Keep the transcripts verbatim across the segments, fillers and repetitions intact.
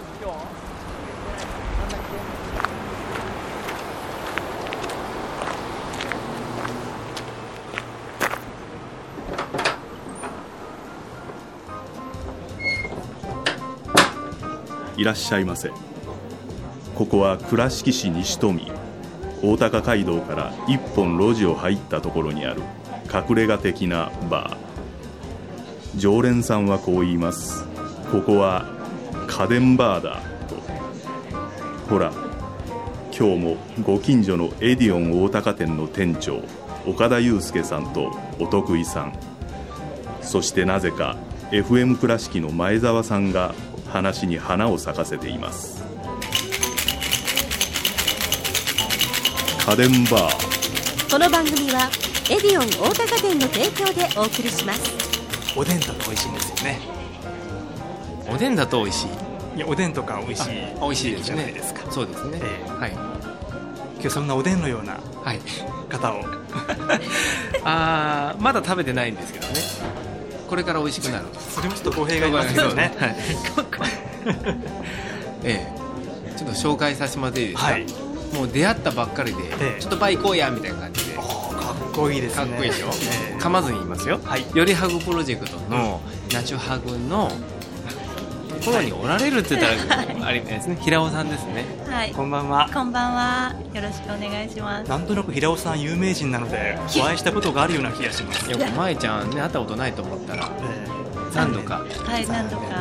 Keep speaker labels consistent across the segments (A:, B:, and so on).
A: いらっしゃいませ。ここは倉敷市西富大高街道から一本路地を入ったところにある隠れ家的なバー。常連さんはこう言います。ここは家電バーだと。ほら、今日もご近所のエディオン大高店の店長岡田祐介さんとお得意さん、そしてなぜか エフエム 倉敷の前澤さんが話に花を咲かせています。家電バー。
B: この番組はエディオン大高店の提供でお送りします。
C: おでんだと美味しいんですよね。
D: おでんだと美味しい。
C: いや、おでんとか美味しい。
D: 美味しいですね。
C: じゃないですか。
D: そうですね、えー、はい。
C: 今日そんなおでんのような方を、はい、
D: あまだ食べてないんですけどね。これから美味しくなる。
C: それもちょっと語弊がありますけどね。はい、
D: ええ、ちょっと紹介させてもらっていいですか。はい、もう出会ったばっかりで、ええ、ちょっとバイ行こうやみたいな感じで。
C: かっこいいですね。
D: かっこいいでしょ。ええ、噛まずに言いますよ。はい、よりハグプロジェクトのナチュハグの頃におられるって言ったら、はい、あれですね、平尾さんですね。
E: はい、
C: こんばんは。
E: こんばんは。よろしくお願いします。
C: なんとなく平尾さん有名人なのでお会いしたことがあるような気がします。
D: いや、舞ちゃんね、会ったことないと思ったら、えー、何度か。
E: はい、何度か。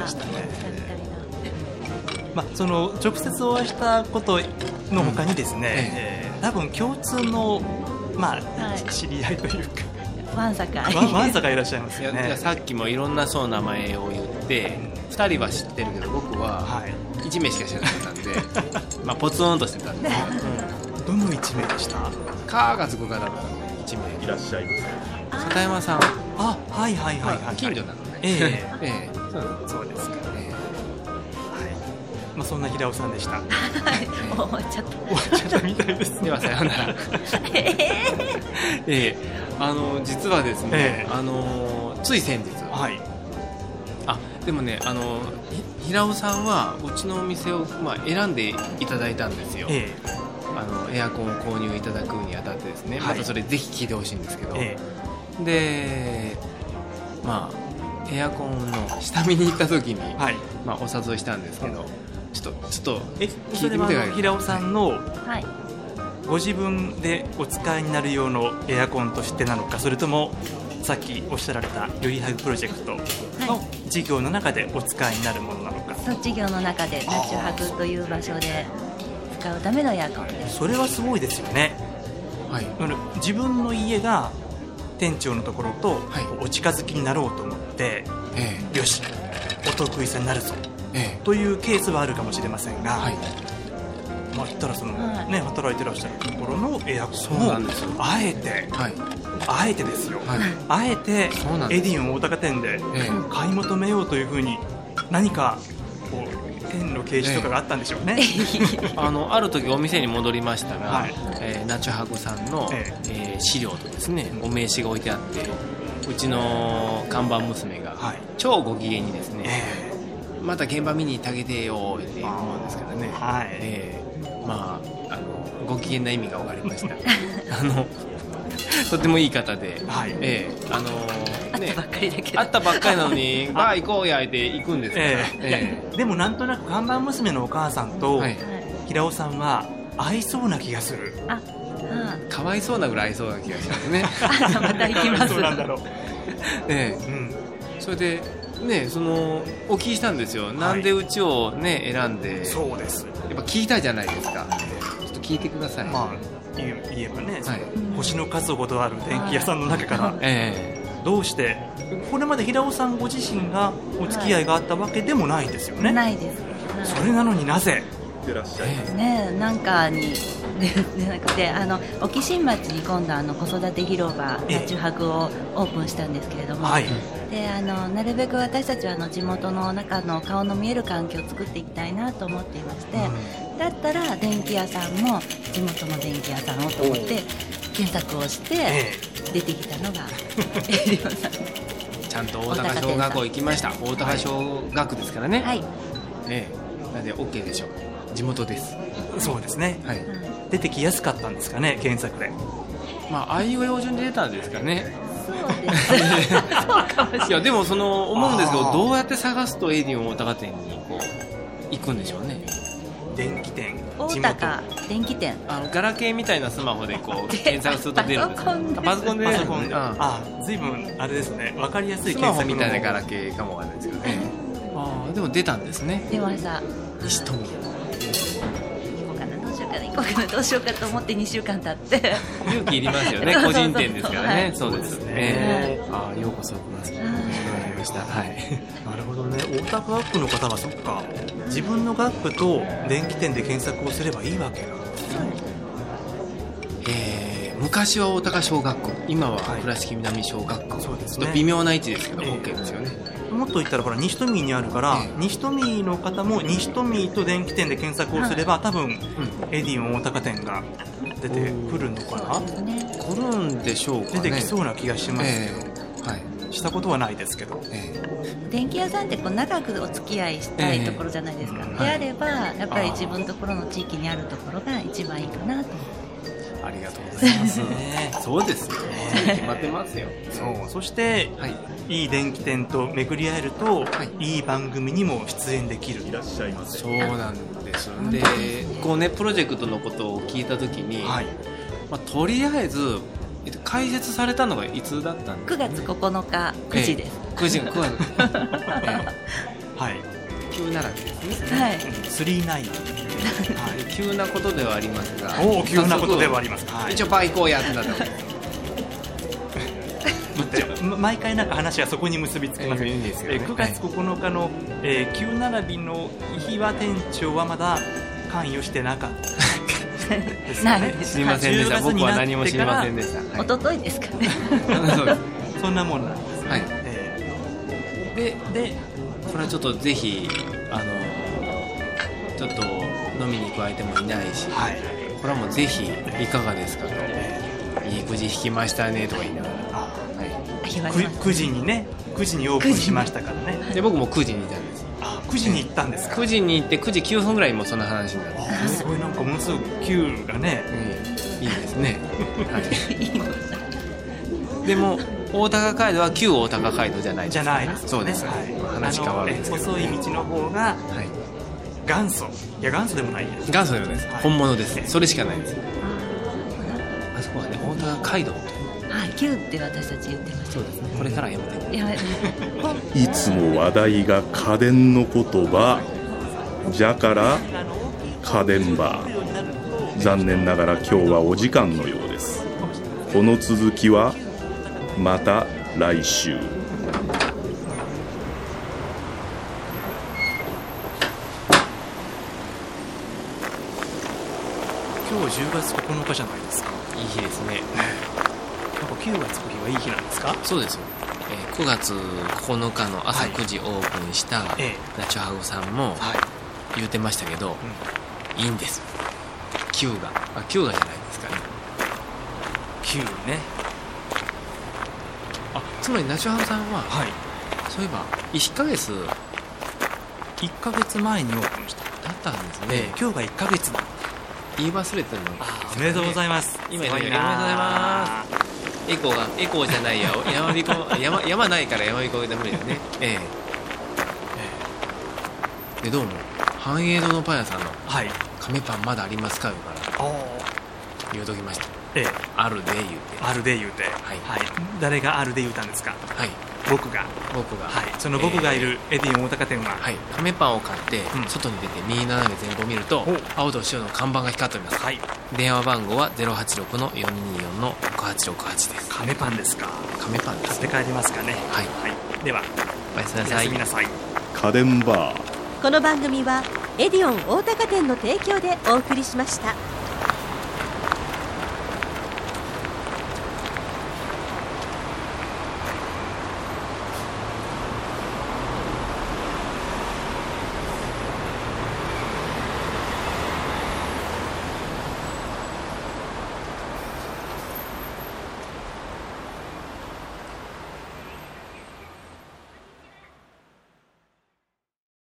C: まあ、その直接お会いしたことの他にですね、うん、えー、多分共通の、まあ、はい、知り合いというか
E: ワンサカ
C: ワンサカいらっしゃいますよね。
D: いや、さっきもいろんなそう名前を言って、ふたりは知ってるけど僕はいち名しか知らなかったんでまあポツンとしてたんで、
C: うん、どのいち名でした？
D: カーがつく方だったんでいち名。
A: いらっしゃいませ。
D: 片山さん。
C: あ、はいはいはいはい、はい、
D: 近所なのね。
C: えー、
D: えー、
C: そうですか、えー、はい。まあ、そんな平尾さんでした。はい、
E: 終わっちゃった。
C: 終わっちゃったみたいです。
D: ではさようなら。えー、えー、あの実はですね、えー、あのつい先日、はい、あでもね、あの平尾さんはうちのお店を、まあ、選んでいただいたんですよ。えー、あのエアコンを購入いただくにあたってですね、はい、またそれぜひ聞いてほしいんですけど、えー、でまあエアコンの下見に行った時に、はい、まあ、お誘いしたんですけど、ちょっとちょっと聞いてみてください。
C: 平尾さんの、はい、ご自分でお使いになる用のエアコンとしてなのか、それともさっきおっしゃられたよりハグプロジェクトの事業の中でお使いになるものなのか。
E: そう、事業の中でナチュハグという場所で使うためのエアコンです。
C: それはすごいですよね。はい、自分の家が店長のところとお近づきになろうと思って、はい、よしお得意さんになるぞ、ええ、というケースはあるかもしれませんが、はい、まあ、言ったらその、はい、ね、働いてらっしゃるところのエアコンをあえて、はい、あえてですよ、はい、あえてエディオン大高店で買い求めようというふうに、何かこう店の掲示とかがあったんでしょうね。
D: ええ、あのある時お店に戻りましたが、はい、えー、ナチュハグさんの、えええー、資料とですね、お名刺が置いてあって、うちの看板娘が、はい、超ご機嫌にですね、えー、また現場見に行ってあげてよって思うんですけどね、はい、えー、まあ、あのご機嫌な意味が分かりました。あのとてもいい方で、はい、えー、あのー、ね、会ったばっかりだけど会ったばっかりなのにバー行こうやって行くんですから、えー
C: えー、でもなんとなく看板娘のお母さんと平尾さんは合いそうな気がする。あ、
D: うん、かわいそうなぐらい合いそうな気がしますね。
E: また行きます。
C: そうなんだろう。
D: えー、うん、それでね、そのお聞きしたんですよ、はい、なんでうちを、ね、選んで。
C: そうです、
D: やっぱ聞いたじゃないですか。ちょっと聞いてください。
C: まあ言えばね、はい、星の数ほどある電気屋さんの中から、えー、どうしてこれまで平尾さんご自身がお付き合いがあったわけでもないですよね。はい、
E: ないです、
C: はい、それなのになぜ
A: いらっしゃいます
E: ね。なんかにでなくて、あの沖新町に今度あの子育て広場ナチュハグをオープンしたんですけれども、はい、であのなるべく私たちはあの地元の中の顔の見える環境を作っていきたいなと思っていまして、うん、だったら電気屋さんも地元の電気屋さんをと思って検索をして出てきたのがエリオさん。
D: ちゃんと大高小学校行きました。大高小学ですからね。はい、ええ、 なんで OK でしょう。地元です。
C: そうですね、はい、出てきやすかったんですかね、検索で。
D: まああいうえお順で出たんですかね。
E: そうですそうかもしれない。
D: いやでもその思うんですけど、どうやって探すとエディオン大高店にこう行くんでしょうね。
C: 電気店、
E: 大高電気店、
D: あのガラケーみたいなスマホでこう検索すると出るんです。パソコンで、
C: パソコンで、あ、随分あれですね、分かりやすい
D: 検索のスマホみたいなガラケーかもわかんないですけどね。ああでも出たんですね。
E: 出ました。
D: 西富。
E: 行こうかな、どうしようかな、行こうかな、どうしようかと思ってにしゅうかん経って
D: 勇気いりますよね。個人店ですからね。そうですね。ああようこそお越しくださいました。はい。
C: なるほどね。大高学区の方はそっか、自分の学区と電気店で検索をすればいいわけなんですね。
D: えー、昔は大高小学校、今は倉敷南小学校、はい、そうですね、ちょっと微妙な位置ですけど、えー、OK ですよね。
C: もっと言ったらほら西富にあるから、えー、西富の方も西富と電気店で検索をすれば、はい、多分、うん、エディオン大高店が出てくるのかな、
E: ね、
D: 来るんでしょうかね。
C: 出てきそうな気がしますけど、えーはい、したことはないですけど、え
E: ー、電気屋さんってこう長くお付き合いしたいところじゃないですか、えー、であればやっぱり自分のところの地域にあるところが一番いいかなと。
D: ありがとうございますね。そうですよね、決まってますよ。
C: そう、そして、はい、いい電気店と巡り合えると、はい、いい番組にも出演できる。いらっしゃいませ。
D: そうなんですで、こうね、プロジェクトのことを聞いたときに、はい、まあ、とりあえず開設されたのがいつだったんですか、ね、
E: くがつここのかくじです、
D: ええ、くじくがつ、ええ、
C: はい、
D: 急並びですね、
E: はい、
C: スリーナイン、
D: はい、急なことではありますが、
C: お急なことではあります、
D: はい、一応バイクをやってたと
C: 毎回なんか話はそこに結びつきます、えーいいんですよね、くがつここのかの、えー、急並びの日は店長はまだ関与してなかったですかね。
D: すみませんでした。僕は何も知りませんでした。
E: 一昨日ですかね。
C: そうです。そんなもんなんです、ね。はい。
D: えー、ででこれはちょっとぜひあのちょっと飲みに行く相手もいないし、はい、これはもうぜひいかがですかと、いいくじ引きましたねとか言いながら、はい、
C: くじにね、くじにオープンしましたからね。
D: で僕もくじにいたんです。
C: あ、くじに行ったんですか。
D: くじに行ってくじきゅうふんぐらいにもそんな話になって、
C: あ、すごい、なんかものすごくきゅうがね、
D: うん、いいですね。はい、でも大高街道は旧大高街道じゃないです、ね、
C: じゃないです、ね、
D: そうです、はい、話変わるんですけど、ね、
C: 細い道の方が、はい、元祖、いや元祖でもないです、
D: 元祖でもないです、はい、本物です、ね、それしかないです。あそこはね、大高街道、
E: はい、旧って私たち言ってました。
D: そうですね、これからやめて
E: やめて
A: いつも話題が家電の言葉じゃから家電バー。残念ながら今日はお時間のようです。この続きはまた来週。
C: 今日じゅうがつここのかじゃないですか。
D: いい日ですね。
C: なんかきゅうがつく日はいい日なんですか。
D: そうです、えー、くがつここのかの朝くじオープンした、はい、ナチュハグさんも言うてましたけど、はい、いいんです、きゅうが、あ、きゅうがじゃないですかね、
C: きゅうね。
D: あ、つまりナチュハグさんは、はい、そういえばいっかげつ
C: いっかげつまえにオープンした
D: だったんですね、
C: えー、今日がいっかげつだ。
D: 言い忘れてるの、ね、
C: おめでとうございます。
D: 今言ったよ、おめでとうございます。エコーがエコーじゃないや、山彦山山ないから山彦がダメだよね。ええええ、でどうも繁栄堂のパン屋さんの亀パンまだありますかよから言うときました。ええ、あるで言うて
C: あるで言うて、はいはい、誰があるで言うたんですか。はい、僕が
D: 僕が、
C: はい、その僕がいるエディオン大高店は、
D: はい、亀パンを買って、うん、外に出て右斜め前方を見ると青と白の看板が光っております、はい、電話番号は ゼロはちろくのよんにーよんのろくはちろくはち です。
C: 亀パンですか。
D: 亀パンです、ね、
C: 買って帰りますかね。はい、はい、では
D: おやすみなさい。
C: おやすみなさい。
A: 家電バー。
B: この番組はエディオン大高店の提供でお送りしました。